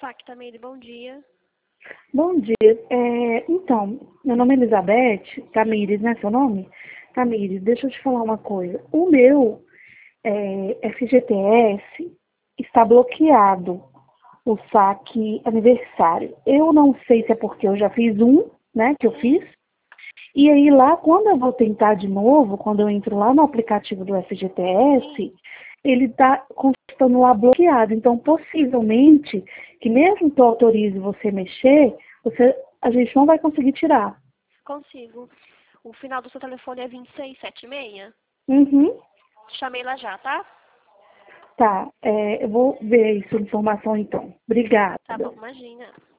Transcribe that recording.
saque, Tamires, bom dia. Bom dia. Então, meu nome é Elizabeth, Tamires, né, seu nome? Tamires, deixa eu te falar uma coisa. O meu FGTS está bloqueado, o saque aniversário. Eu não sei se é porque eu já fiz um, né, que eu fiz. E aí lá, quando eu vou tentar de novo, quando eu entro lá no aplicativo do FGTS, ele está constando lá bloqueado. Então, possivelmente, que mesmo que eu autorize você mexer, a gente não vai conseguir tirar. Consigo. O final do seu telefone é 2676? Uhum. Chamei lá já, tá? Tá, eu vou ver essa informação então. Tá bom, Obrigada. imagina.